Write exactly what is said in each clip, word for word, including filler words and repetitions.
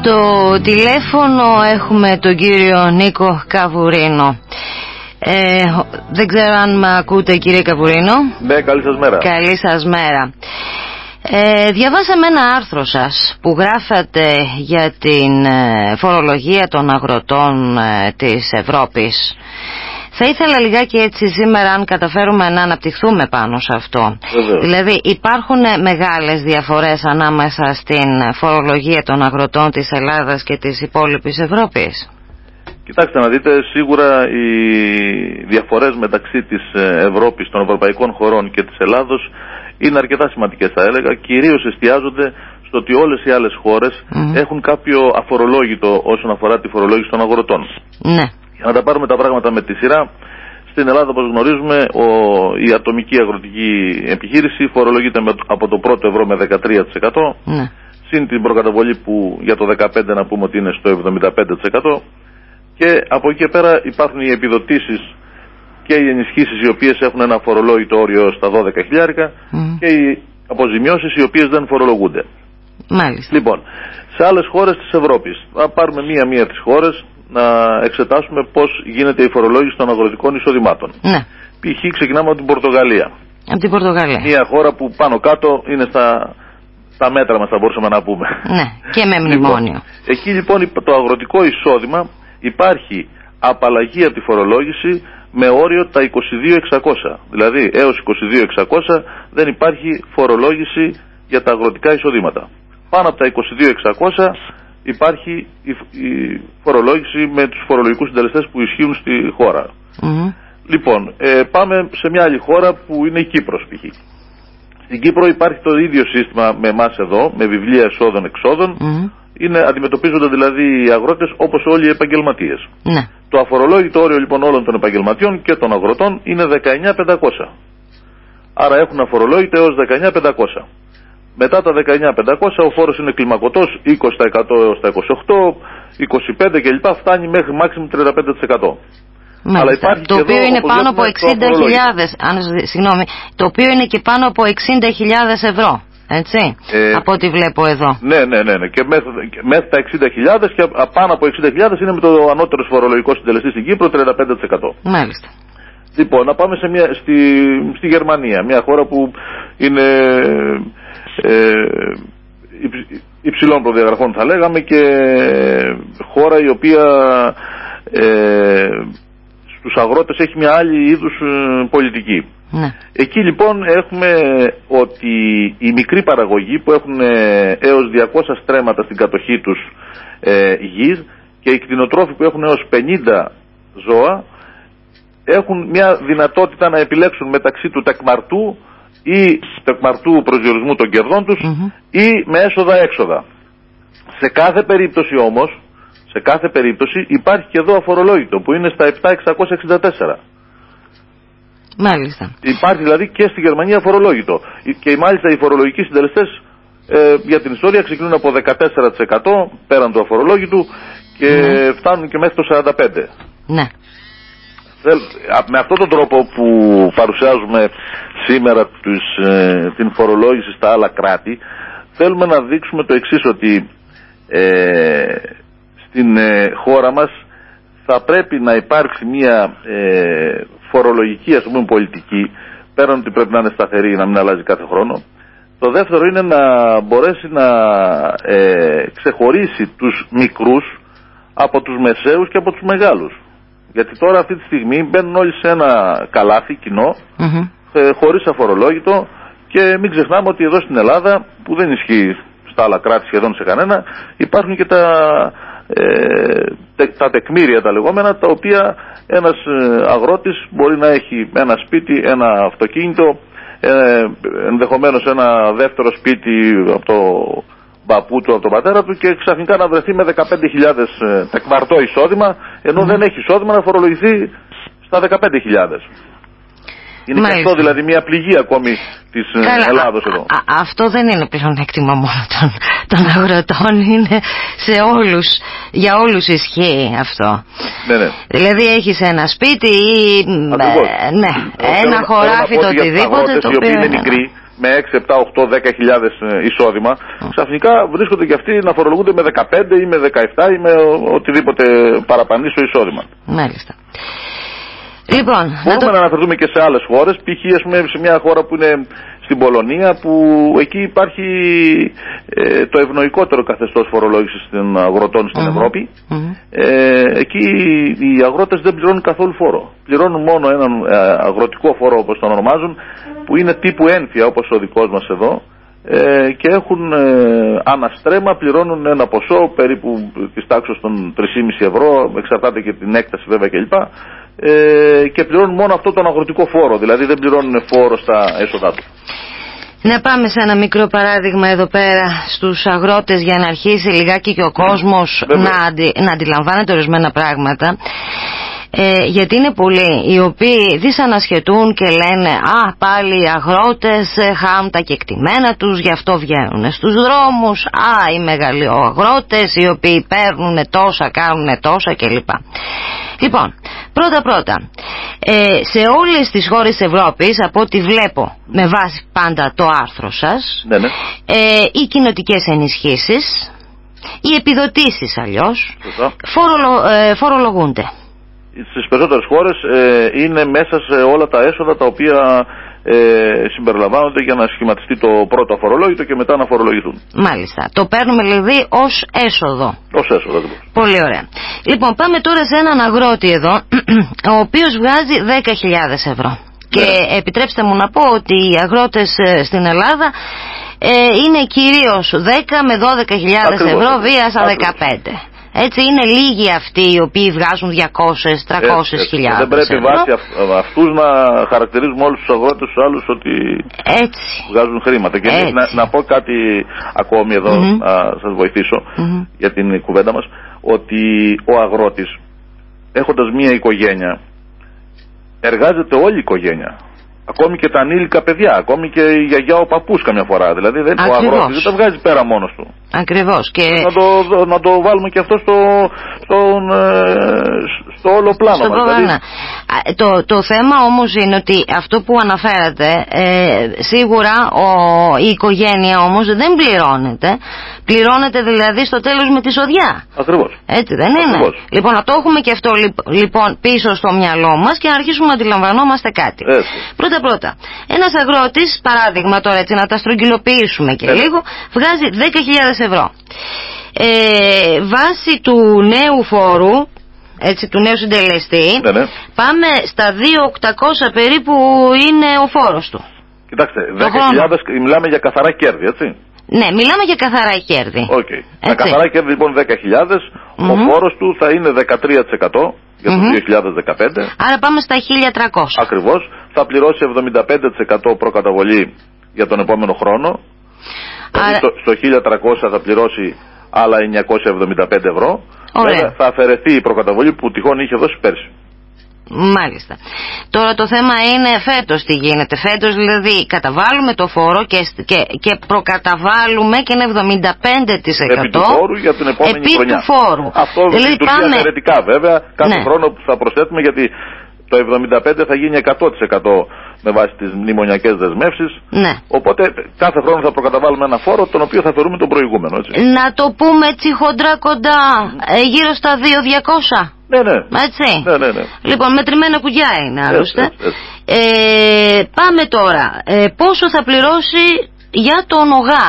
Στο τηλέφωνο έχουμε τον κύριο Νίκο Καβουρίνο. Ε, δεν ξέρω αν με ακούτε, κύριε Καβουρίνο. Ναι, καλή σας μέρα. Καλή σας μέρα. Ε, διαβάσαμε ένα άρθρο σας που γράφατε για την ε, φορολογία των αγροτών ε, της Ευρώπης. Θα ήθελα λιγάκι έτσι σήμερα, αν καταφέρουμε να αναπτυχθούμε πάνω σε αυτό. Βεβαίως. Δηλαδή υπάρχουν μεγάλες διαφορές ανάμεσα στην φορολογία των αγροτών της Ελλάδας και της υπόλοιπης Ευρώπης? Κοιτάξτε να δείτε, σίγουρα οι διαφορές μεταξύ της Ευρώπης, των ευρωπαϊκών χωρών και της Ελλάδος είναι αρκετά σημαντικές, θα έλεγα. Κυρίως εστιάζονται στο ότι όλες οι άλλες χώρες mm. έχουν κάποιο αφορολόγητο όσον αφορά τη φορολόγηση των αγροτών. Ναι. Για να τα πάρουμε τα πράγματα με τη σειρά, στην Ελλάδα, όπως γνωρίζουμε, ο, η ατομική αγροτική επιχείρηση φορολογείται με, από το πρώτο ευρώ με δεκατρία τοις εκατό, ναι. συν την προκαταβολή που για το δεκαπέντε να πούμε ότι είναι στο εβδομήντα πέντε τοις εκατό, και από εκεί και πέρα υπάρχουν οι επιδοτήσεις και οι ενισχύσεις οι οποίες έχουν ένα φορολόγητο όριο στα δώδεκα χιλιάρικα mm. και οι αποζημιώσεις οι οποίες δεν φορολογούνται. Μάλιστα. Λοιπόν, σε άλλες χώρες της Ευρώπης, θα πάρουμε μία-μία τις χώρες να εξετάσουμε πώς γίνεται η φορολόγηση των αγροτικών εισοδημάτων. Ναι. Π.χ. ξεκινάμε από την Πορτογαλία. Από την Πορτογαλία. Μια χώρα που πάνω κάτω είναι στα, στα μέτρα μας, θα μπορούσαμε να πούμε. Ναι, και με μνημόνιο. Λοιπόν, εκεί λοιπόν το αγροτικό εισόδημα υπάρχει απαλλαγή από τη φορολόγηση με όριο τα είκοσι δύο χιλιάδες εξακόσια. Δηλαδή έως είκοσι δύο χιλιάδες εξακόσια δεν υπάρχει φορολόγηση για τα αγροτικά εισοδήματα. Πάνω από τα είκοσι δύο χιλιάδες εξακόσια υπάρχει η, η φορολόγηση με τους φορολογικούς συντελεστές που ισχύουν στη χώρα. Mm-hmm. Λοιπόν, ε, πάμε σε μια άλλη χώρα που είναι η Κύπρος π.χ. Στην Κύπρο υπάρχει το ίδιο σύστημα με εμάς εδώ, με βιβλία εσόδων-εξόδων. Mm-hmm. Είναι, αντιμετωπίζονται δηλαδή οι αγρότες όπως όλοι οι επαγγελματίες. Mm-hmm. Το αφορολόγητο όριο λοιπόν όλων των επαγγελματιών και των αγροτών είναι δεκαεννιά χιλιάδες πεντακόσια. Άρα έχουν αφορολόγητο έως δεκαεννιά χιλιάδες πεντακόσια. Μετά τα δεκαεννιά χιλιάδες πεντακόσια ο φόρος είναι κλιμακωτός, είκοσι τοις εκατό έως τα είκοσι οκτώ τοις εκατό, είκοσι πέντε τοις εκατό κλπ. Φτάνει μέχρι maximum τριάντα πέντε τοις εκατό. Αλλά υπάρχει το οποίο εδώ, είναι πάνω από εξήντα χιλιάδες, αν, συγγνώμη, το οποίο είναι και πάνω από εξήντα χιλιάδες ευρώ, έτσι, ε, από ό,τι βλέπω εδώ. Ναι, ναι, ναι, ναι. Και μέχρι, μέχρι τα εξήντα χιλιάδες και πάνω από εξήντα χιλιάδες είναι με το ανώτερο φορολογικό συντελεστή στην Κύπρο, τριάντα πέντε τοις εκατό. Μάλιστα. Λοιπόν, να πάμε σε μια, στη, στη Γερμανία, μια χώρα που είναι ε, υψηλών προδιαγραφών θα λέγαμε και χώρα η οποία ε, στους αγρότες έχει μια άλλη είδους ε, πολιτική. Ναι. Εκεί λοιπόν έχουμε ότι οι μικροί παραγωγοί που έχουν ε, έως διακόσια στρέμματα στην κατοχή τους ε, γης και οι κτηνοτρόφοι που έχουν έως πενήντα ζώα έχουν μια δυνατότητα να επιλέξουν μεταξύ του τεκμαρτού ή τεκμαρτού προσδιορισμού των κερδών τους mm-hmm. ή με έσοδα-έξοδα. Σε κάθε περίπτωση όμως, σε κάθε περίπτωση υπάρχει και εδώ αφορολόγητο που είναι στα επτά χιλιάδες εξακόσια εξήντα τέσσερα. Μάλιστα. Υπάρχει δηλαδή και στη Γερμανία αφορολόγητο. Και μάλιστα οι φορολογικοί συντελεστές ε, για την ιστορία ξεκινούν από δεκατέσσερα τοις εκατό πέραν του αφορολόγητου και mm. φτάνουν και μέχρι το σαράντα πέντε τοις εκατό. Ναι. Με αυτόν τον τρόπο που παρουσιάζουμε σήμερα τους, ε, την φορολόγηση στα άλλα κράτη, θέλουμε να δείξουμε το εξής, ότι ε, στην ε, χώρα μας θα πρέπει να υπάρξει μια ε, φορολογική, ας πούμε, πολιτική, πέραν ότι πρέπει να είναι σταθερή, να μην αλλάζει κάθε χρόνο. Το δεύτερο είναι να μπορέσει να ε, ξεχωρίσει τους μικρούς από τους μεσαίους και από τους μεγάλους. Γιατί τώρα αυτή τη στιγμή μπαίνουν όλοι σε ένα καλάθι κοινό, mm-hmm. ε, χωρίς αφορολόγητο, και μην ξεχνάμε ότι εδώ στην Ελλάδα, που δεν ισχύει στα άλλα κράτη σχεδόν σε κανένα, υπάρχουν και τα, ε, τε, τα τεκμήρια τα λεγόμενα, τα οποία ένας ε, αγρότης μπορεί να έχει ένα σπίτι, ένα αυτοκίνητο, ε, ενδεχομένως ένα δεύτερο σπίτι από το μπαπού του, από τον πατέρα του, και ξαφνικά να βρεθεί με δεκαπέντε χιλιάδες τεκμαρτό εισόδημα, ενώ mm. δεν έχει εισόδημα να φορολογηθεί στα δεκαπέντε χιλιάδες. Είναι και αυτό δηλαδή μια πληγή ακόμη της Καλά, Ελλάδος εδώ. Α, α, αυτό δεν είναι πλεονέκτημα μόνο των, των αγροτών, είναι σε όλους, για όλους ισχύει αυτό. Ναι, ναι. Δηλαδή έχεις ένα σπίτι ή ε, ναι, ένα χωράφι, το οτιδήποτε. Οι οποίοι είναι μικροί, με έξι, επτά, οκτώ, δέκα χιλιάδες εισόδημα, mm. ξαφνικά βρίσκονται και αυτοί να φορολογούνται με δεκαπέντε ή με δεκαεπτά ή με οτιδήποτε παραπανήσιο εισόδημα. Μάλιστα. Λοιπόν, μπορούμε να, το... να αναφερθούμε και σε άλλες χώρες, π.χ. σε μια χώρα που είναι στην Πολωνία, που εκεί υπάρχει ε, το ευνοϊκότερο καθεστώς φορολόγησης των αγροτών στην mm-hmm. Ευρώπη. Mm-hmm. Ε, εκεί οι αγρότες δεν πληρώνουν καθόλου φόρο. Πληρώνουν μόνο έναν ε, αγροτικό φόρο, όπως τον ονομάζουν, που είναι τύπου ένφια, όπως ο δικός μας εδώ, ε, και έχουν ε, αναστρέμα, πληρώνουν ένα ποσό περίπου της τάξης των τρεις και μισό ευρώ, εξαρτάται και την έκταση βέβαια κλπ. Ε, και πληρώνουν μόνο αυτό τον αγροτικό φόρο, δηλαδή δεν πληρώνουν φόρο στα έσοδά του. Να πάμε σε ένα μικρό παράδειγμα εδώ πέρα στους αγρότες για να αρχίσει λιγάκι και ο κόσμος να, αντι, να αντιλαμβάνεται ορισμένα πράγματα. Ε, γιατί είναι πολλοί οι οποίοι δυσανασχετούν και λένε «Α, πάλι οι αγρότες ε, χάνουν τα κεκτημένα τους, γι' αυτό βγαίνουν στους δρόμους, α, οι μεγαλειοαγρότες οι οποίοι παίρνουν τόσα, κάνουν τόσα» κλπ. Λοιπόν, πρώτα πρώτα, ε, σε όλες τις χώρες της Ευρώπης, από ό,τι βλέπω με βάση πάντα το άρθρο σας, ναι, ναι. Ε, οι κοινοτικές ενισχύσεις, οι επιδοτήσεις αλλιώς, φορολο, ε, φορολογούνται. Στις περισσότερες χώρες ε, είναι μέσα σε όλα τα έσοδα τα οποία ε, συμπεριλαμβάνονται για να σχηματιστεί το πρώτο αφορολόγητο και μετά να φορολογηθούν. Μάλιστα. Το παίρνουμε δηλαδή ως έσοδο. Ως έσοδο, ακριβώς. Πολύ ωραία. Λοιπόν, πάμε τώρα σε έναν αγρότη εδώ, ο οποίος βγάζει δέκα χιλιάδες ευρώ. Ναι. Και επιτρέψτε μου να πω ότι οι αγρότες στην Ελλάδα ε, είναι κυρίως δέκα με δώδεκα χιλιάδες ευρώ βία στα δεκαπέντε. Έτσι είναι λίγοι αυτοί οι οποίοι βγάζουν διακόσιες με τριακόσιες χιλιάδες. Δεν πρέπει βάσει αυτούς να χαρακτηρίζουμε όλους τους αγρότες τους άλλους ότι έτσι βγάζουν χρήματα. Και να, να πω κάτι ακόμη εδώ, mm-hmm. να σας βοηθήσω mm-hmm. για την κουβέντα μας, ότι ο αγρότης, έχοντας μία οικογένεια, εργάζεται όλη η οικογένεια. Ακόμη και τα ανήλικα παιδιά, ακόμη και η γιαγιά, ο παππούς καμιά φορά. Δηλαδή δεν, ο αγρότης δεν τα βγάζει πέρα μόνος του. Ακριβώς. Και... Να, το, να το βάλουμε και αυτό στο, στον, στο όλο πλάνο στο μας. Δηλαδή... το, το θέμα όμως είναι ότι αυτό που αναφέρατε, ε, σίγουρα ο, η οικογένεια όμως δεν πληρώνεται. Πληρώνεται δηλαδή στο τέλος με τη σοδιά. Ακριβώς. Έτσι δεν είναι? Ακριβώς. Λοιπόν, να το έχουμε και αυτό λοιπόν πίσω στο μυαλό μας και να αρχίσουμε να αντιλαμβανόμαστε κάτι. Έτσι. Πρώτα πρώτα, ένας αγρότης, παράδειγμα τώρα έτσι να τα στρογγυλοποιήσουμε και έτσι. λίγο, βγάζει δέκα χιλιάδες ευρώ. Ε, βάσει του νέου φόρου, έτσι, του νέου συντελεστή, ναι, ναι. πάμε στα δύο χιλιάδες οκτακόσια περίπου είναι ο φόρος του. Κοιτάξτε, δέκα χιλιάδες μιλάμε για καθαρά κέρδη, έτσι. Ναι, μιλάμε για καθαρά κέρδη. Okay. Τα καθαρά κέρδη λοιπόν δέκα χιλιάδες, mm-hmm. ο φόρος του θα είναι δεκατρία τοις εκατό για το mm-hmm. δύο χιλιάδες δεκαπέντε. Άρα πάμε στα χίλια τριακόσια. Ακριβώς. Θα πληρώσει εβδομήντα πέντε τοις εκατό προκαταβολή για τον επόμενο χρόνο. Άρα... Δηλαδή στο, στο χίλια τριακόσια θα πληρώσει άλλα εννιακόσια εβδομήντα πέντε ευρώ. Βέβαια θα αφαιρεθεί η προκαταβολή που τυχόν είχε δώσει πέρσι. Μάλιστα. Τώρα το θέμα είναι φέτος τι γίνεται. Φέτος δηλαδή καταβάλουμε το φόρο και, και, και προκαταβάλουμε και είναι εβδομήντα πέντε τοις εκατό επί του φόρου για την επόμενη επί χρονιά. Του φόρου. Αυτό δηλαδή λειτουργεί πάμε... αφαιρετικά βέβαια. Κάθε ναι. χρόνο που θα προσθέτουμε, γιατί το εβδομήντα πέντε θα γίνει εκατό τοις εκατό με βάση τις μνημονιακές δεσμεύσεις. Ναι. Οπότε κάθε χρόνο θα προκαταβάλουμε ένα φόρο τον οποίο θα θεωρούμε τον προηγούμενο. Έτσι. Να το πούμε έτσι χοντρά κοντά, ε, γύρω στα δύο χιλιάδες διακόσια. Ναι, ναι. Έτσι. Ναι, ναι, ναι. Λοιπόν, μετρημένα κουγιά είναι άλλωστε. Έτσι, έτσι, έτσι. Ε, πάμε τώρα. Ε, πόσο θα πληρώσει για τον ΟΓΑ,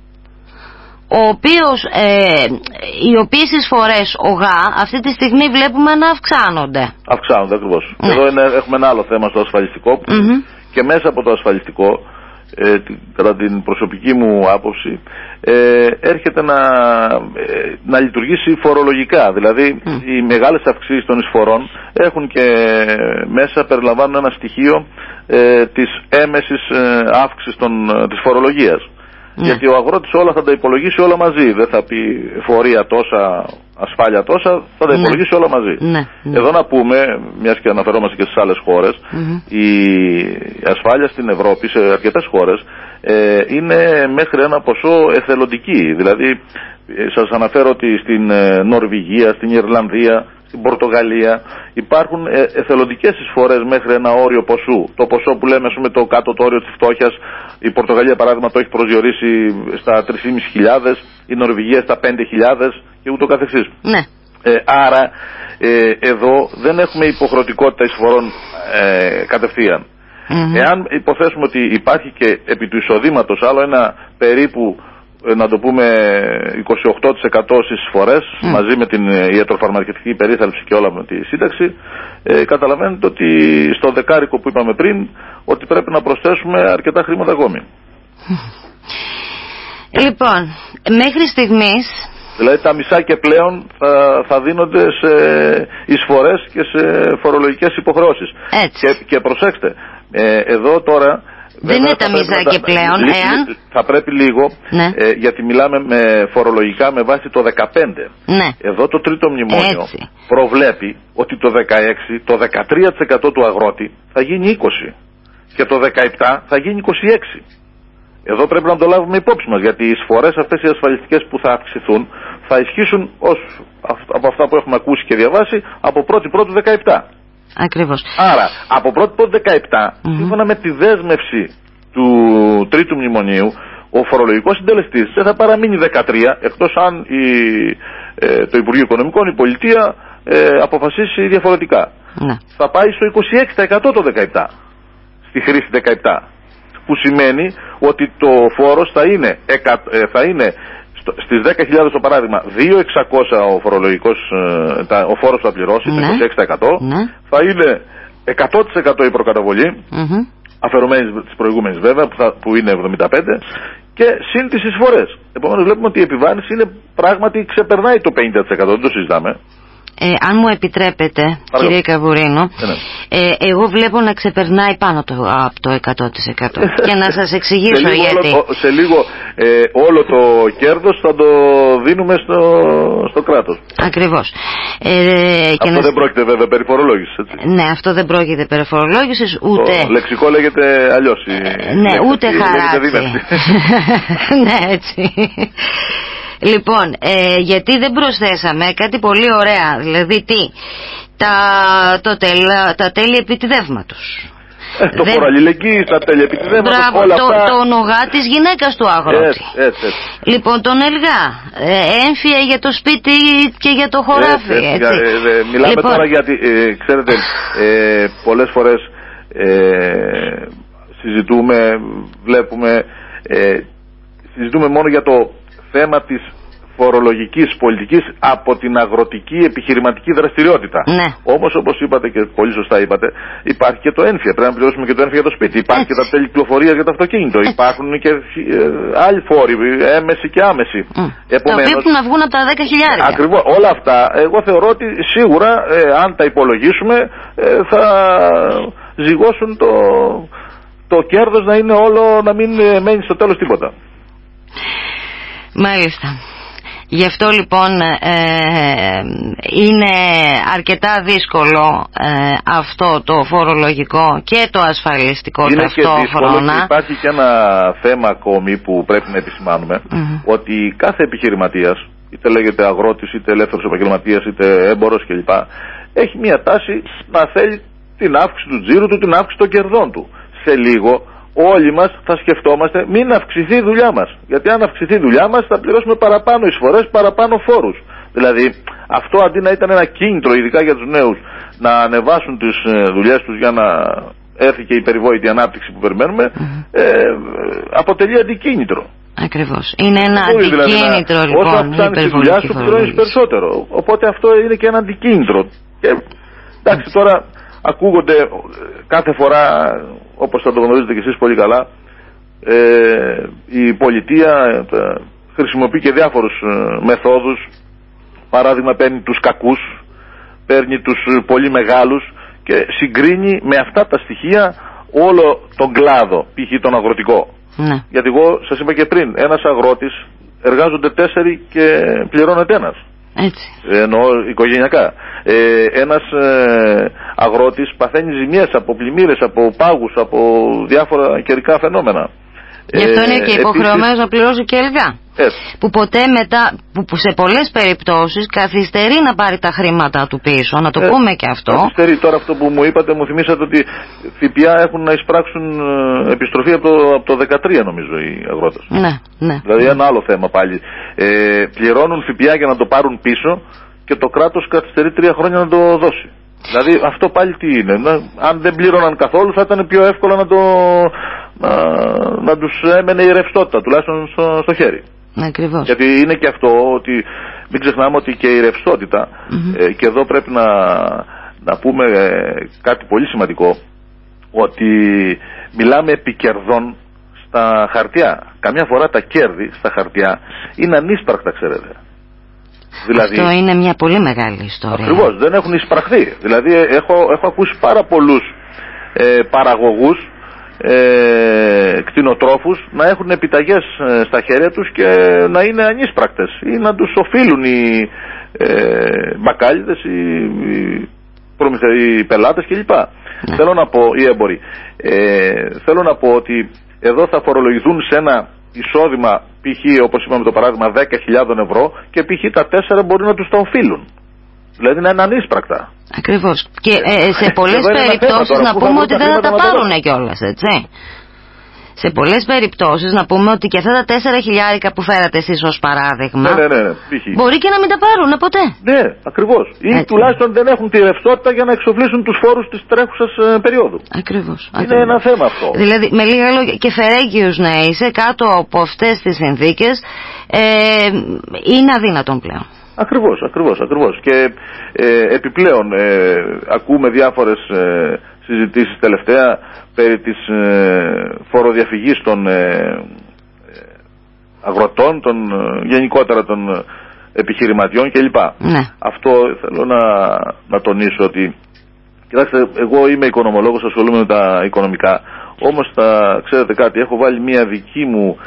ο οποίος, ε, οι οποίες εισφορές ΟΓΑ αυτή τη στιγμή βλέπουμε να αυξάνονται. Αυξάνονται ακριβώς. Ναι. Εδώ είναι, έχουμε ένα άλλο θέμα στο ασφαλιστικό mm-hmm. και μέσα από το ασφαλιστικό, ε, κατά την προσωπική μου άποψη, ε, έρχεται να, ε, να λειτουργήσει φορολογικά. Δηλαδή mm. οι μεγάλες αυξήσεις των εισφορών έχουν και μέσα περιλαμβάνουν ένα στοιχείο ε, της έμεσης ε, αύξησης των, της φορολογίας. Ναι. Γιατί ο αγρότης όλα θα τα υπολογίσει όλα μαζί. Δεν θα πει φορεία τόσα, ασφάλεια τόσα, θα τα υπολογίσει ναι. όλα μαζί. Ναι. Ναι. Εδώ να πούμε, μιας και αναφερόμαστε και στις άλλες χώρες, mm-hmm. η ασφάλεια στην Ευρώπη, σε αρκετές χώρες, ε, είναι μέχρι ένα ποσό εθελοντική. Δηλαδή, σας αναφέρω ότι στην Νορβηγία, στην Ιρλανδία, στην Πορτογαλία υπάρχουν ε, εθελοντικές εισφορές μέχρι ένα όριο ποσού. Το ποσό που λέμε, ας πούμε, το κάτω το όριο της φτώχειας, η Πορτογαλία παράδειγμα το έχει προσδιορίσει στα τρεις χιλιάδες πεντακόσιες, η Νορβηγία στα πέντε χιλιάδες και ούτω καθεξής. Ναι. Ε, άρα ε, εδώ δεν έχουμε υποχρεωτικότητα εισφορών ε, κατευθείαν. Mm-hmm. Εάν υποθέσουμε ότι υπάρχει και επί του εισοδήματος άλλο ένα περίπου, να το πούμε, είκοσι οκτώ τοις εκατό στις εισφορές, mm. μαζί με την ιατροφαρμακευτική περίθαλψη και όλα με τη σύνταξη, ε, καταλαβαίνετε ότι στο δεκάρικο που είπαμε πριν, ότι πρέπει να προσθέσουμε αρκετά χρήματα ακόμη. Λοιπόν, μέχρι στιγμής... Δηλαδή τα μισά και πλέον θα, θα δίνονται σε εισφορές και σε φορολογικές υποχρεώσεις. Και, και προσέξτε, ε, εδώ τώρα... Δεν είναι τα μισά και πλέον, λί, εάν... Θα πρέπει λίγο, ναι. ε, γιατί μιλάμε με φορολογικά με βάση το δεκαπέντε. Ναι. Εδώ το τρίτο μνημόνιο Έτσι. προβλέπει ότι το δεκαέξι, το δεκατρία τοις εκατό του αγρότη θα γίνει είκοσι τοις εκατό και το δεκαεπτά θα γίνει είκοσι έξι τοις εκατό. Εδώ πρέπει να το λάβουμε υπόψη μας, γιατί οι εισφορές αυτές οι ασφαλιστικές που θα αυξηθούν θα ισχύσουν ως, από αυτά που έχουμε ακούσει και διαβάσει από πρώτη πρώτου δεκαεπτά. Ακριβώς. Άρα, από πρώτη πρώτου δεκαεπτά, mm-hmm. σύμφωνα με τη δέσμευση του τρίτου μνημονίου, ο φορολογικός συντελεστής δεν θα παραμείνει δεκατρία, εκτός αν η, ε, το Υπουργείο Οικονομικών, η Πολιτεία, ε, αποφασίσει διαφορετικά. Mm-hmm. Θα πάει στο είκοσι έξι τοις εκατό το δεκαεπτά, στη χρήση δεκαεπτά. Που σημαίνει ότι το φόρος θα είναι, θα είναι στις δέκα χιλιάδες το παράδειγμα δύο χιλιάδες εξακόσια ο φορολογικός, ο φόρος που θα πληρώσει, ναι. το είκοσι έξι τοις εκατό, ναι. θα είναι εκατό τοις εκατό η προκαταβολή, mm-hmm. αφαιρουμένη της προηγούμενης βέβαια, που, θα, που είναι εβδομήντα πέντε τοις εκατό, και συν τις εισφορές. Επομένως βλέπουμε ότι η επιβάρυνση είναι πράγματι ξεπερνάει το πενήντα τοις εκατό, δεν το συζητάμε. Ε, αν μου επιτρέπετε, Παρακαλώ. κύριε Καβουρίνο, ε, εγώ βλέπω να ξεπερνάει πάνω το, από το εκατό τοις εκατό και να σας εξηγήσω σε γιατί. Όλο, σε λίγο ε, όλο το κέρδος θα το δίνουμε στο, στο κράτος. Ακριβώς. Ε, αυτό να... δεν πρόκειται βέβαια περί φορολόγησης, έτσι. Ναι, αυτό δεν πρόκειται περί φορολόγησης, ούτε... Το λεξικό λέγεται αλλιώς. Η... Ναι, ούτε χαράτσι. Ναι, έτσι. Λοιπόν, ε, γιατί δεν προσθέσαμε κάτι πολύ ωραία, δηλαδή τι, τα, το τελ, τα τέλη επιτιδεύματος. Ε, το δεν... φοροαλληλεγγύη, τα τέλη επιτιδεύματος, Μπράβο, όλα το, αυτά. το νογά της γυναίκας του αγρότη. Έτσι, έτσι, έτσι. Λοιπόν, τον Ελγά, ε, έμφυα για το σπίτι και για το χωράφι. Έτσι, έτσι. Έτσι. Ε, ε, μιλάμε λοιπόν... τώρα γιατί, ε, ξέρετε, ε, πολλές φορές ε, συζητούμε, βλέπουμε, ε, συζητούμε μόνο για το θέμα της φορολογικής πολιτικής από την αγροτική επιχειρηματική δραστηριότητα. Ναι. Όμως, όπως είπατε και πολύ σωστά είπατε, υπάρχει και το ένφια. Πρέπει να πληρώσουμε και το ένφια για το σπίτι. Υπάρχει Έτσι. και τα τέλη κυκλοφορίας για το αυτοκίνητο. Έτσι. Υπάρχουν και ε, άλλοι φόροι, έμεση και άμεση. Mm. Επομένως, τα οποία να βγουν από τα δέκα χιλιάδες. Ακριβώς. Όλα αυτά, εγώ θεωρώ ότι σίγουρα, ε, αν τα υπολογίσουμε, ε, θα ζυγώσουν το, το κέρδος να είναι όλο, να μην μένει στο τέλος τίποτα. Μάλιστα. Γι' αυτό λοιπόν ε, είναι αρκετά δύσκολο ε, αυτό το φορολογικό και το ασφαλιστικό είναι ταυτόχρονα. Είναι και υπάρχει και ένα θέμα ακόμη που πρέπει να επισημάνουμε, mm-hmm. ότι κάθε επιχειρηματίας, είτε λέγεται αγρότης, είτε ελεύθερος επαγγελματίας, είτε έμπορος κλπ, έχει μια τάση να θέλει την αύξηση του τζίρου του, την αύξηση των κερδών του. Σε λίγο όλοι μας θα σκεφτόμαστε μην αυξηθεί η δουλειά μας. Γιατί αν αυξηθεί η δουλειά μας θα πληρώσουμε παραπάνω εισφορές, παραπάνω φόρους. Δηλαδή αυτό αντί να ήταν ένα κίνητρο, ειδικά για τους νέους, να ανεβάσουν τις δουλειές τους για να έρθει και η περιβόητη ανάπτυξη που περιμένουμε, mm-hmm. ε, αποτελεί αντικίνητρο. Ακριβώς. Είναι ένα Μπορεί, αντικίνητρο δηλαδή, λοιπόν. Όσο αυξάνεις τη δουλειά σου πληρώνεις περισσότερο. Οπότε αυτό είναι και ένα αντικίνητρο. Και εντάξει, τώρα ακούγονται κάθε φορά, όπως θα το γνωρίζετε και εσείς πολύ καλά, ε, η πολιτεία ε, χρησιμοποιεί και διάφορους ε, μεθόδους. Παράδειγμα, παίρνει τους κακούς, παίρνει τους πολύ μεγάλους και συγκρίνει με αυτά τα στοιχεία όλο τον κλάδο, π.χ. τον αγροτικό. Ναι. Γιατί εγώ σας είπα και πριν, ένας αγρότης εργάζονται τέσσερι και πληρώνεται ένας. Έτσι. Εννοώ οικογενειακά. Ε, ένας ε, αγρότης παθαίνει ζημιές από πλημμύρες, από πάγους, από διάφορα καιρικά φαινόμενα. Γι' αυτό ε, είναι και υποχρεωμένος να πληρώσει και ελγά. Έτσι. Που ποτέ μετά, που σε πολλές περιπτώσεις καθυστερεί να πάρει τα χρήματα του πίσω, να το Έτσι. πούμε και αυτό. Καθυστερεί. Τώρα αυτό που μου είπατε, μου θυμήσατε ότι ΦΠΑ έχουν να εισπράξουν επιστροφή από το, από το δεκατρία νομίζω οι αγρότες. Ναι, ναι. Δηλαδή ένα άλλο θέμα πάλι. Ε, πληρώνουν ΦΠΑ για να το πάρουν πίσω και το κράτος καθυστερεί τρία χρόνια να το δώσει. Δηλαδή αυτό πάλι τι είναι, να, αν δεν πλήρωναν καθόλου θα ήταν πιο εύκολο να, το, να, να τους έμενε η ρευστότητα τουλάχιστον στο, στο χέρι. Ακριβώς. Γιατί είναι και αυτό ότι μην ξεχνάμε ότι και η ρευστότητα mm-hmm. ε, και εδώ πρέπει να, να πούμε ε, κάτι πολύ σημαντικό, ότι μιλάμε επί κερδών στα χαρτιά. Καμιά φορά τα κέρδη στα χαρτιά είναι ανίσπρακτα, ξέρετε. Δηλαδή, αυτό είναι μια πολύ μεγάλη ιστορία. Ακριβώς, δεν έχουν εισπραχθεί. Δηλαδή έχω, έχω ακούσει πάρα πολλούς ε, παραγωγούς, ε, κτηνοτρόφους να έχουν επιταγές ε, στα χέρια τους και να είναι ανίσπρακτες ή να τους οφείλουν οι ε, μπακάλιδες, οι, οι, προμηθε, οι πελάτες κλπ. Ναι. Θέλω να πω, οι έμποροι, ε, θέλω να πω ότι εδώ θα φορολογηθούν σε ένα εισόδημα π.χ. όπως είπαμε το παράδειγμα δέκα χιλιάδες ευρώ και π.χ. τα τέσσερα μπορεί να τους τα οφείλουν. Δηλαδή να είναι ανίσπρακτα. Ακριβώς. Και ε, σε πολλές περιπτώσεις να πούμε ότι δεν θα τα πάρουν κιόλας, έτσι. Σε πολλές περιπτώσεις να πούμε ότι και αυτά τα τέσσερα χιλιάρικα που φέρατε εσείς ως παράδειγμα, ναι, ναι, ναι, μπορεί και να μην τα πάρουν ποτέ. Ναι, ακριβώς. Ή έτσι. Τουλάχιστον δεν έχουν τη ρευστότητα για να εξοφλήσουν τους φόρους της τρέχουσας ε, περίοδου. Ακριβώς. Είναι ακριβώς. ένα θέμα αυτό. Δηλαδή με λίγα λόγια, και φερέγγιος να είσαι κάτω από αυτές τις συνθήκες ε, είναι αδύνατον πλέον. Ακριβώς, ακριβώς, ακριβώς. Και ε, επιπλέον ε, ακούμε διάφορες ε, συζητήσεις τελευταία περί της ε, φοροδιαφυγής των ε, αγροτών, των, γενικότερα των επιχειρηματιών κλπ. Ναι. Αυτό θέλω να, να τονίσω ότι, κοιτάξτε, εγώ είμαι οικονομολόγος, ασχολούμαι με τα οικονομικά, όμως θα ξέρετε κάτι, έχω βάλει μια δική μου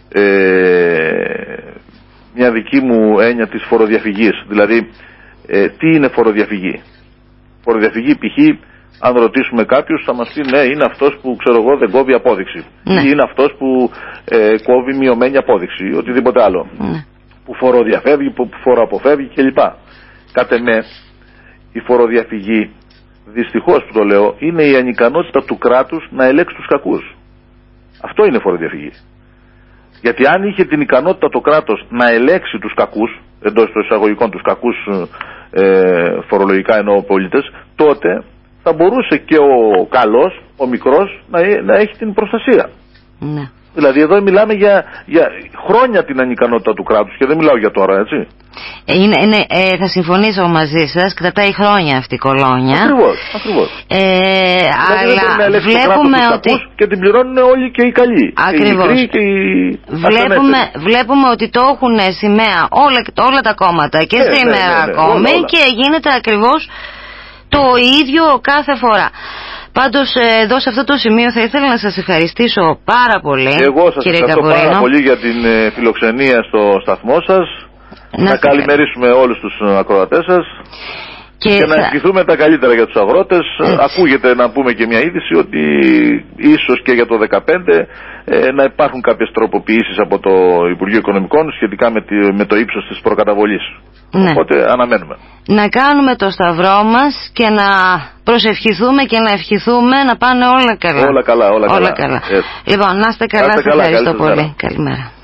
ε, μια δική μου έννοια της φοροδιαφυγής. Δηλαδή, ε, τι είναι φοροδιαφυγή? Φοροδιαφυγή π.χ. αν ρωτήσουμε κάποιους θα μας πει ναι, είναι αυτός που ξέρω εγώ δεν κόβει απόδειξη ναι. ή είναι αυτός που ε, κόβει μειωμένη απόδειξη, οτιδήποτε άλλο ναι. που φοροδιαφεύγει, που φοροαποφεύγει κλπ. Κατ' εμέ η φοροδιαφυγή, δυστυχώς που το λέω, είναι η ανικανότητα του κράτους να ελέγξει τους κακούς. Αυτό είναι φοροδιαφυγή. Γιατί αν είχε την ικανότητα το κράτος να ελέγξει τους κακούς, εντός των εισαγωγικών τους κακούς ε, φορολογικά εννοώ πολίτες, τότε θα μπορούσε και ο καλός, ο μικρός, να, να έχει την προστασία. Ναι. Δηλαδή εδώ μιλάμε για, για χρόνια την ανικανότητα του κράτους και δεν μιλάω για τώρα, έτσι. Είναι, είναι, ε, θα συμφωνήσω μαζί σας, κρατάει χρόνια αυτή η κολόνια. Ακριβώς, ακριβώς. Ε, δηλαδή αλλά βλέπουμε ότι... και την πληρώνουν όλοι και οι καλοί. Ακριβώς. Και οι και οι... Βλέπουμε, βλέπουμε ότι το έχουν σημαία όλα, όλα τα κόμματα και ε, σήμερα ναι, ναι, ναι, ακόμη όλα, όλα. Και γίνεται ακριβώς το ίδιο κάθε φορά. Πάντως εδώ σε αυτό το σημείο θα ήθελα να σας ευχαριστήσω πάρα πολύ. Εγώ σας ευχαριστώ πάρα πολύ για την φιλοξενία στο σταθμό σας. Να, να καλημερίσουμε όλους τους ακροατές σας και, και θα... να ευχηθούμε τα καλύτερα για τους αγρότες. Έτσι. Ακούγεται να πούμε και μια είδηση ότι ίσως και για το δύο χιλιάδες δεκαπέντε ε, να υπάρχουν κάποιες τροποποιήσεις από το Υπουργείο Οικονομικών σχετικά με, τη, με το ύψος της προκαταβολής. Ναι. Οπότε αναμένουμε. Να κάνουμε το σταυρό μας και να προσευχηθούμε και να ευχηθούμε να πάνε όλα καλά. Όλα καλά, όλα, όλα καλά. καλά. Λοιπόν, να είστε καλά, σας ευχαριστώ πολύ. Καλημέρα.